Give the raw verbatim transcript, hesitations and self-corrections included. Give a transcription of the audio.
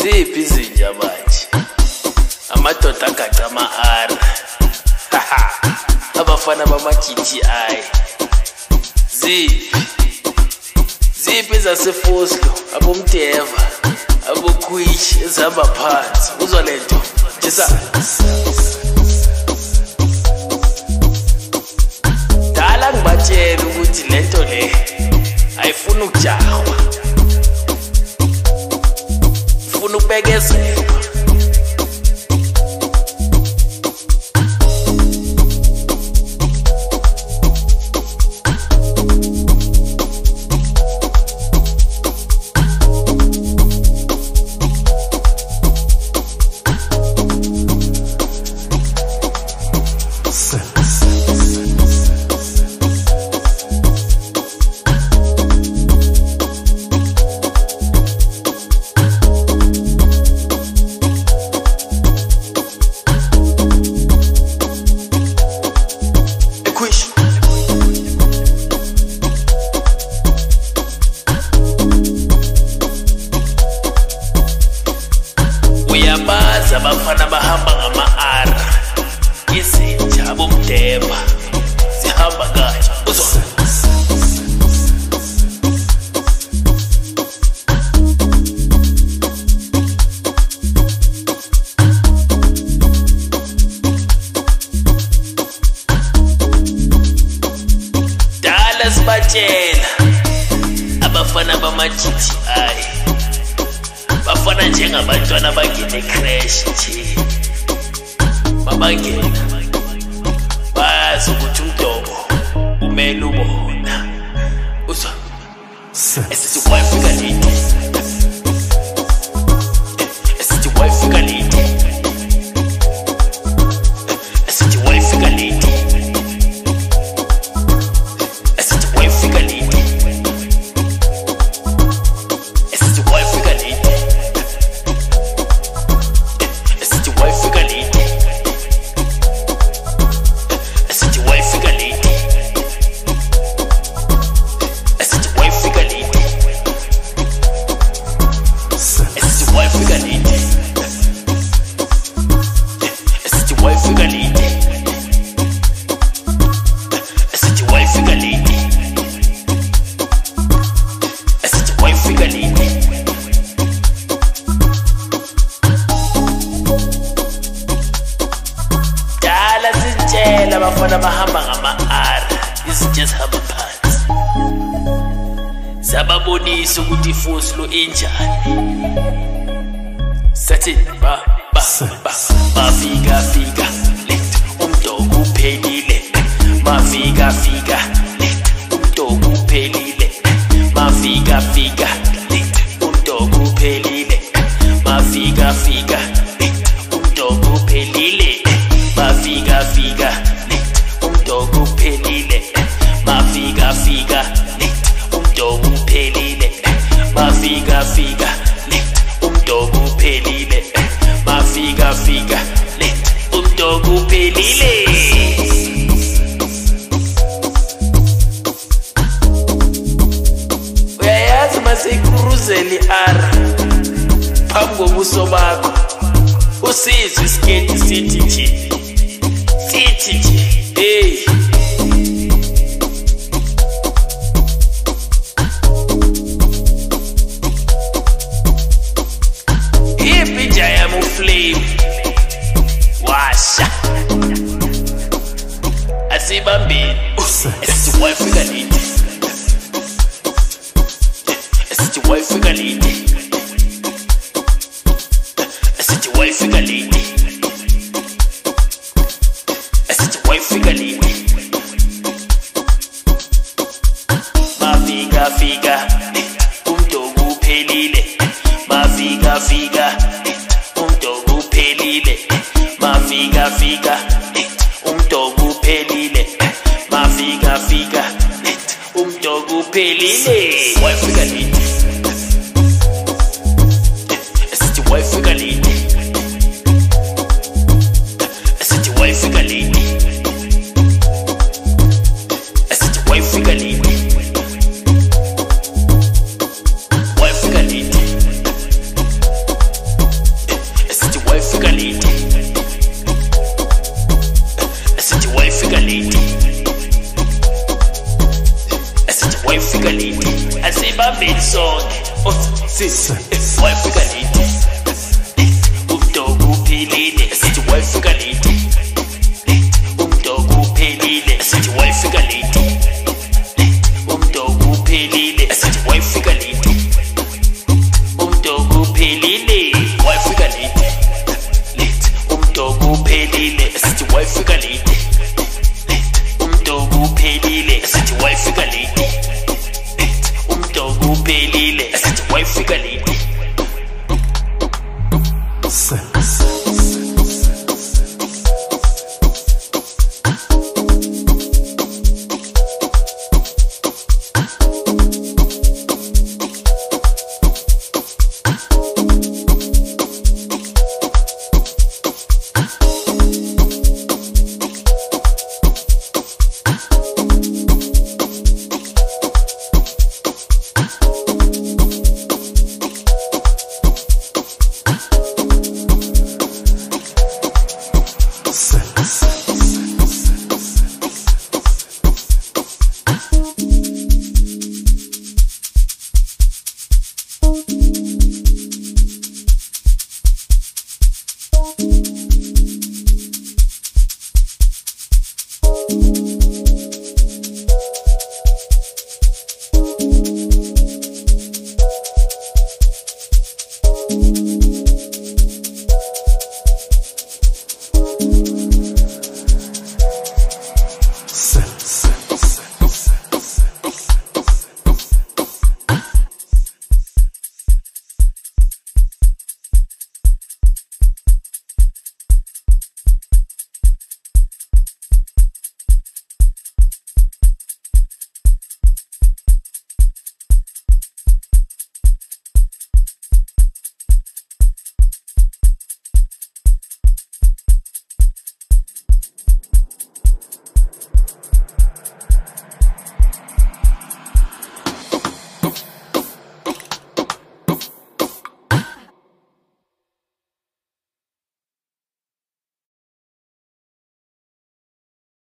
Ziphi izinja manje? Amadoda agaca ama-R. Abafana bama-G T I. Ziphi? Ziphi ezasefoslo, abomdeva, abokhwishi ezihamba phansi. Uzwa lento? Jesa. Dala ngibatshela ukuthi lento le ayifuna ukujahwa. Ufuna ukubekezela. Uyabaza abafana bahamba ngama-R. Izinja abomdeva zihamba kanje. Uzwa? Dala sibatshela abafana bama-G T I bafana njengabantwana bangene crash nje. Babangena bazi ukuthi umdomo umele ubona. Uzwa? Esithi wayefika late. Esithi wayefika late. Esithi wayefika late. Esithi wayefika late. Esithi wayefika late. Sitshela abafana bahamba ngama-R. Izinja zihamba phansi. Sababonisa ukuthi ifoslo injani. Sathi ba ba ba bafika fika late umdogo uphelile. Mafika fika late umdogo uphelile. Mafika fika late umdogo uphelile. Mafika fika late umdogo uphelile. Mafika fika late umdogo uphelile. Mafika fika late umdogo uphelile. Mafika fika late umdogo uphelile. Mafika fika late umdogo uphelile. Uyayazi maseyikuruzela i-R phambi kobuso bakho. Usizwe isiketi sithi nje. Sithi nje. Hey. Ipinja yami uflame. Washa. Asibambeni. Esithi wayefika late. Esithi wayefika late. Esithi wayefika late. Esithi wayefika late. Mafika fika umdogo uphelile. Mafika fika umdogo uphelile. Mafika fika umdogo uphelile. Mafika fika umdogo uphelile. Wayefika late. Esithi wayefika late. Esithi wayefika late. Esithi wayefika late. Wayefika late. wayefika late umdoko uphelile asithi wayefika late umdoko uphelile asithi wayefika late.